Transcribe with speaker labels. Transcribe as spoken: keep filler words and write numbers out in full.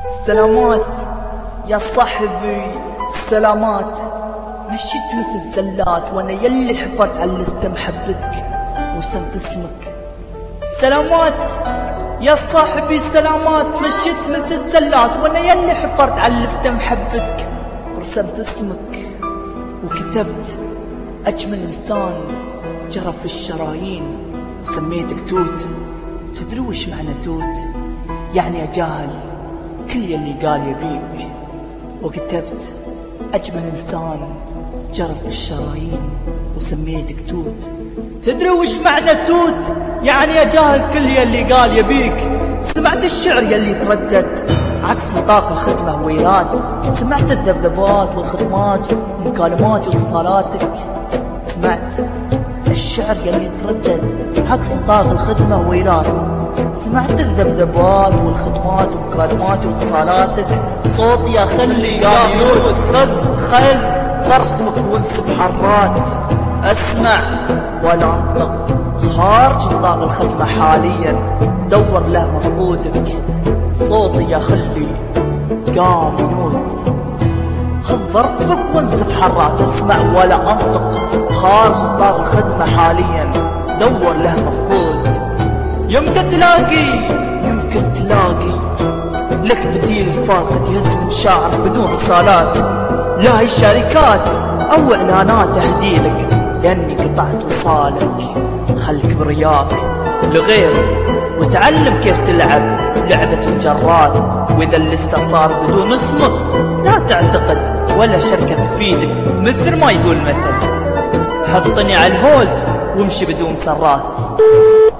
Speaker 1: السلامات يا صاحبي السلامات. مشيت مثل الزلات وانا يلي حفرت على لست محبتك ورسمت اسمك. السلامات يا صاحبي السلامات. مشيت مثل الزلات وانا يلي حفرت على لست محبتك ورسمت اسمك وكتبت اجمل انسان جرى في الشرايين وسميتك توت. تدري وش معنى توت؟ يعني اجاهل كل يلي قال يبيك. وكتبت أجمل إنسان جرى في الشرايين وسميتك توت. تدري وش معنى توت؟ يعني أجاهل كل يلي قال يبيك. سمعت الشعر يلي تردد عكس نطاق الخدمة ويلات. سمعت الذبذبات والخدمات ومكالمات واتصالاتك. سمعت الشعر يلي تردد عكس نطاق الخدمة ويلات. سمعت الذبذبات والخدمات ومكالمات واتصالاتك. صوتي اخلي قايلوت خذ خذ غرفك وانسب حرات. اسمع ولا انطق خارج نطاق الخدمة حاليا دور له مفقودك. صوتي اخلي قام ينوت خذ ظرفك وانزف حرات. اسمع ولا انطق خارج نطاق الخدمة حاليا دور له مفقود. يمكن تلاقي يمكن تلاقي لك بديل فاقد يهز المشاعر بدون اتصالات. لا هي شركات او اعلانات اهديلك لاني قطعت وصالك. خلك برياك لغيرك وتعلم كيف تلعب لعبة مجرات. واذا اللستة صار بدون اسمك لا تعتقد ولا شركة تفيدك. مثل ما يقول مثل حطني على الهولد وامشي بدون سرات.